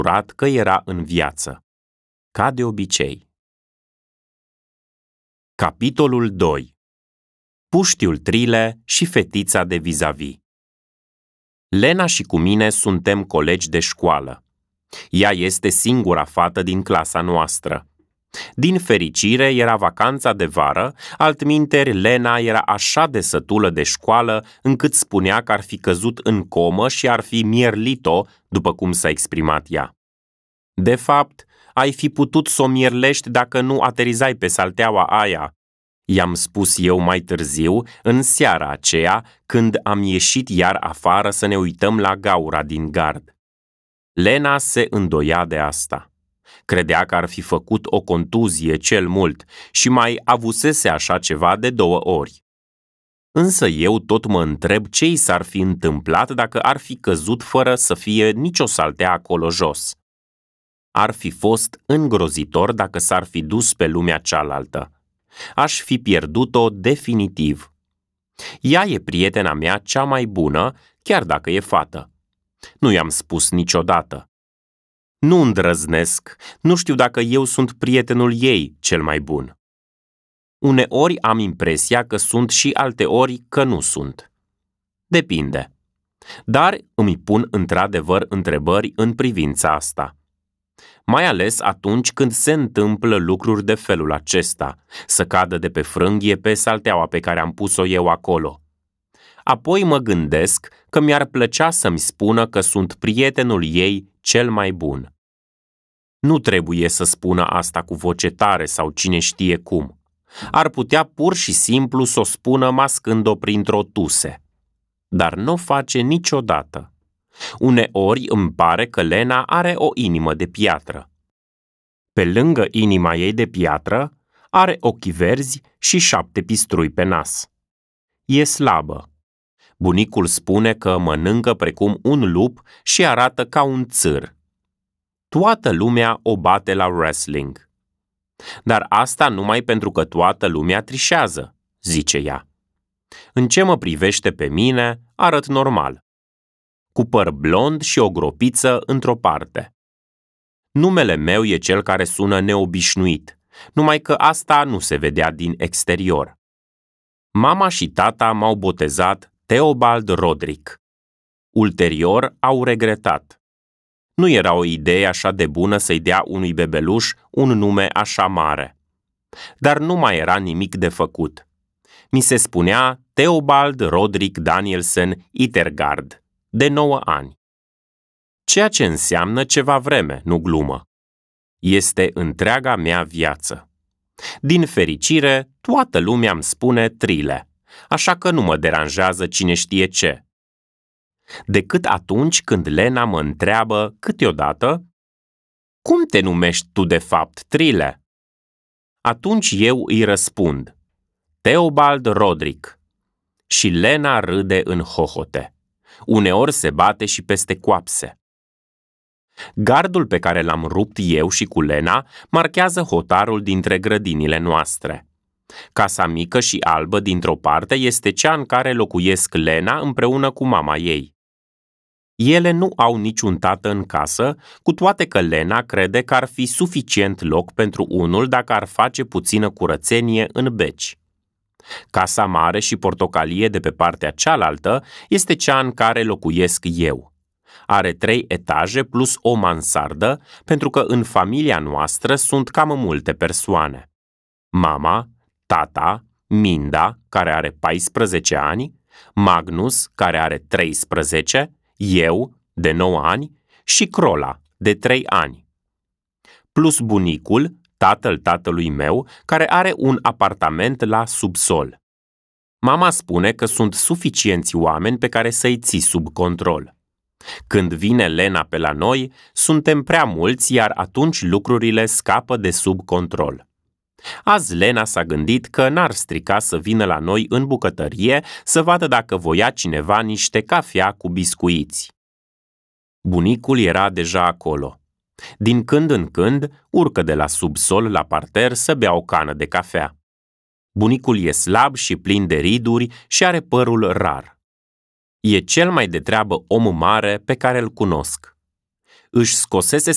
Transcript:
jurat că era în viață. Ca de obicei. Capitolul 2. Puștiul Trile și fetița de vis-a-vis. Lena și cu mine suntem colegi de școală. Ea este singura fată din clasa noastră. Din fericire, era vacanța de vară, altminteri Lena era așa de sătulă de școală încât spunea că ar fi căzut în comă și ar fi mierlit-o, după cum s-a exprimat ea. De fapt, ai fi putut să o mierlești dacă nu aterizai pe salteaua aia, i-am spus eu mai târziu, în seara aceea, când am ieșit iar afară să ne uităm la gaura din gard. Lena se îndoia de asta. Credea că ar fi făcut o contuzie cel mult și mai avusese așa ceva de 2 ori. Însă eu tot mă întreb ce i s-ar fi întâmplat dacă ar fi căzut fără să fie nicio saltea acolo jos. Ar fi fost îngrozitor dacă s-ar fi dus pe lumea cealaltă. Aș fi pierdut-o definitiv. Ea e prietena mea cea mai bună, chiar dacă e fată. Nu i-am spus niciodată. Nu îndrăznesc, nu știu dacă eu sunt prietenul ei cel mai bun. Uneori am impresia că sunt și alteori că nu sunt. Depinde. Dar îmi pun într-adevăr întrebări în privința asta. Mai ales atunci când se întâmplă lucruri de felul acesta, să cadă de pe frânghie pe salteaua pe care am pus-o eu acolo. Apoi mă gândesc că mi-ar plăcea să-mi spună că sunt prietenul ei cel mai bun. Nu trebuie să spună asta cu voce tare sau cine știe cum. Ar putea pur și simplu să o spună mascând-o printr-o tuse. Dar nu o face niciodată. Uneori îmi pare că Lena are o inimă de piatră. Pe lângă inima ei de piatră, are ochii verzi și 7 pistrui pe nas. E slabă. Bunicul spune că mănâncă precum un lup și arată ca un țâr. Toată lumea o bate la wrestling. Dar asta numai pentru că toată lumea trișează, zice ea. În ce mă privește pe mine, arăt normal. Cu păr blond și o gropiță într-o parte. Numele meu e cel care sună neobișnuit, numai că asta nu se vedea din exterior. Mama și tata m-au botezat Theobald Roderick. Ulterior au regretat. Nu era o idee așa de bună să-i dea unui bebeluș un nume așa mare. Dar nu mai era nimic de făcut. Mi se spunea Theobald Roderick Danielsen Ittergard, de 9 ani. Ceea ce înseamnă ceva vreme, nu glumă. Este întreaga mea viață. Din fericire, toată lumea îmi spune Trile, așa că nu mă deranjează cine știe ce. Decât atunci când Lena mă întreabă câteodată, cum te numești tu de fapt, Trile? Atunci eu îi răspund, Theobald Roderick. Și Lena râde în hohote. Uneori se bate și peste coapse. Gardul pe care l-am rupt eu și cu Lena marchează hotarul dintre grădinile noastre. Casa mică și albă dintr-o parte este cea în care locuiesc Lena împreună cu mama ei. Ele nu au niciun tată în casă, cu toate că Lena crede că ar fi suficient loc pentru unul dacă ar face puțină curățenie în beci. Casa mare și portocalie de pe partea cealaltă este cea în care locuiesc eu. Are 3 etaje plus o mansardă, pentru că în familia noastră sunt cam multe persoane. Mama, tata, Minda, care are 14 ani, Magnus, care are 13, eu, de 9 ani, și Crola, de 3 ani. Plus bunicul, tatăl tatălui meu, care are un apartament la subsol. Mama spune că sunt suficienți oameni pe care să-i ții sub control. Când vine Lena pe la noi, suntem prea mulți, iar atunci lucrurile scapă de sub control. Azi Lena s-a gândit că n-ar strica să vină la noi în bucătărie să vadă dacă voia cineva niște cafea cu biscuiți. Bunicul era deja acolo. Din când în când urcă de la subsol la parter să bea o cană de cafea. Bunicul e slab și plin de riduri și are părul rar. E cel mai de treabă om mare pe care îl cunosc. Își scosese